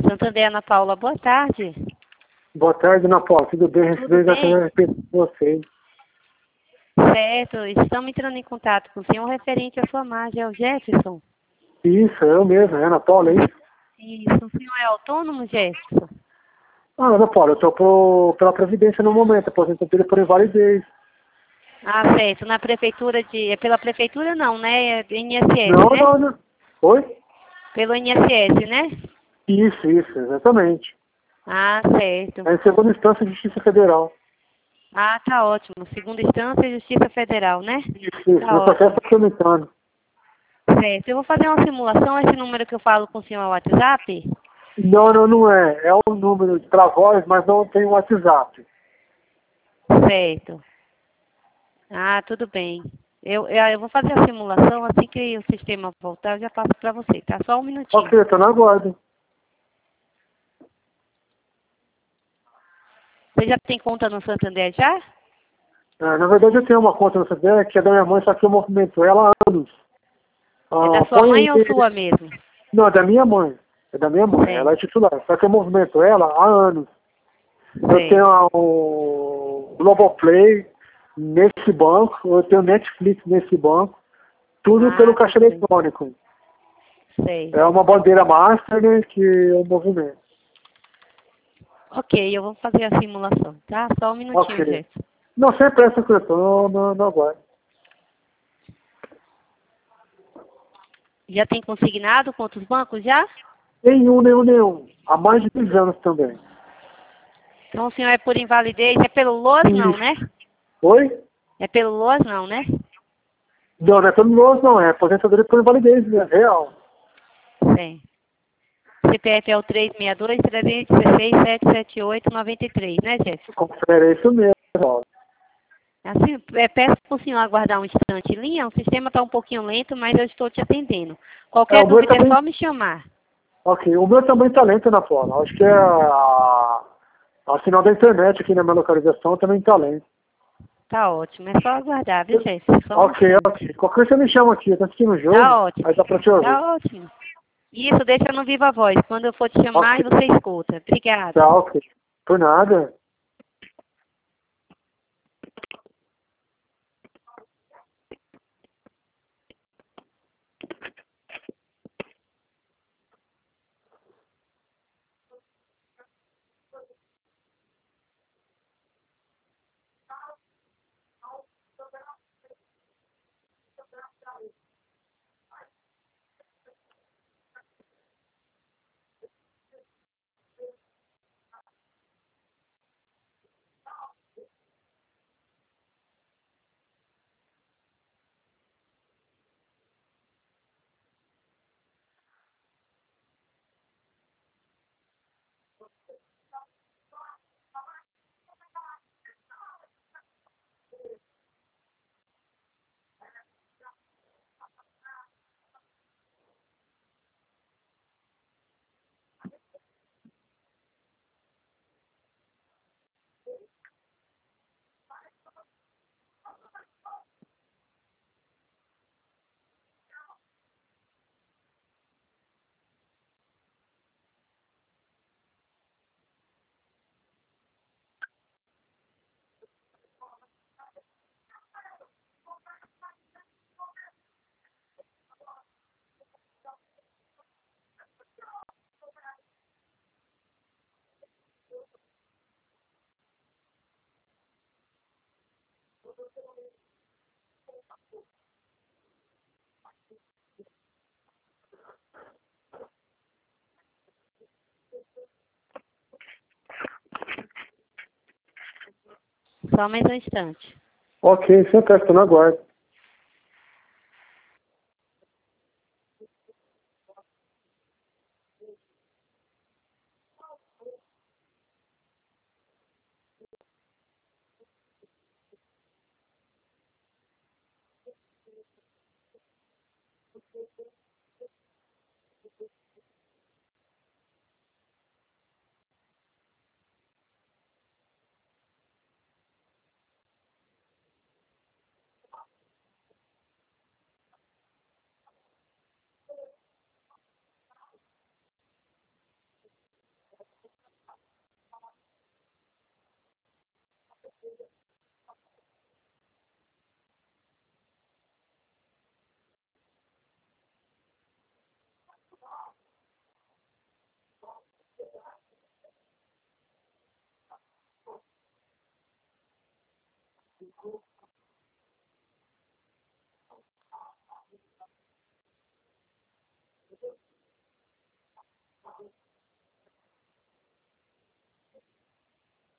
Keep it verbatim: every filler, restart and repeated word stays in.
Santander, Ana Paula, boa tarde. Boa tarde, Ana Paula. Tudo bem? Tudo Recebi já bem? a respeito de vocês. Certo, estamos entrando em contato com o senhor referente à sua margem, é o Jefferson. Isso, eu mesmo, é Ana Paula, é isso? Isso, o senhor é autônomo, Jefferson? Ah, Ana Paula, eu tô por, pela Previdência no momento, aposentadoria por invalidez. Ah, certo, na prefeitura de... É pela prefeitura não, né? É do I N S S, Não, né? não, não. Oi? Pelo I N S S, né? Isso, isso, exatamente. Ah, certo. É em segunda instância de Justiça Federal. Ah, tá ótimo. Segunda instância e Justiça Federal, né? Isso, isso. Tá Meu processo ótimo. está tramitando. Certo, eu vou fazer uma simulação. Esse número que eu falo com o senhor é o WhatsApp? Não, não, não é. É um número para voz, mas não tem WhatsApp. Certo. Ah, tudo bem. Eu, eu, eu vou fazer a simulação, assim que o sistema voltar, eu já passo para você, tá? Só um minutinho. Ok, eu tô na guarda. Você já tem conta no Santander já? É, na verdade, eu tenho uma conta no C D E, que é da minha mãe, só que eu movimento ela há anos. É da Ah, sua põe mãe ou aí. sua mesmo? Não, é da minha mãe. É da minha mãe. Ela é Certo, titular. Só que eu movimento ela há anos. Eu tenho certo. a- o Globoplay nesse banco, eu tenho Netflix nesse banco, tudo pelo Ah, caixa tudo bem. eletrônico. É Certo. uma bandeira master, né, que eu movimento. Ok, eu vou fazer a simulação, tá? Só um minutinho, Ok. Jefferson. Não, sempre essa que eu tô no, no aguardo. Já tem consignado com outros bancos já? Nenhum, nenhum, nenhum. Há mais de dez anos também. Então o senhor é por invalidez, é pelo L O S não, né? Isso. Oi? É pelo L O S não, né? Não, não é todo novo, não. É aposentadoria por invalidez, né? Real. Sim. C P F é o três seis dois, três um seis, sete sete oito, nove três, né, Jefferson? Confere, é isso mesmo. Ó. Assim, é, peço para o senhor aguardar um instante em linha. O sistema está um pouquinho lento, mas eu estou te atendendo. É, Qualquer o meu dúvida é também. só me chamar. Ok, o meu também tá lento na Paula. Acho que é a, a sinal da internet aqui na minha localização também tá lento. Tá ótimo. É só aguardar, viu, Jefferson? Só um Ok, instante. ok. Qualquer coisa você me chama aqui, eu tô assistindo o jogo, Tá ótimo. aí dá pra te ouvir. Tá ótimo. Isso, deixa no Viva Voz. Quando eu for te chamar, Ok, você escuta. Obrigada. tá, ok. Por nada. Só mais um instante. Ok, sem pressa, tô na guarda.